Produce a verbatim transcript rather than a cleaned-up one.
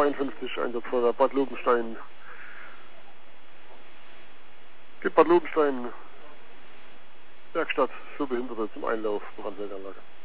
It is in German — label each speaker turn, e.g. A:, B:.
A: dreiundfünfzig, Einsatz von der Bad Lobenstein. Geht Bad Lobenstein, Werkstatt für Behinderte zum Einlauf, Brandmeldeanlage.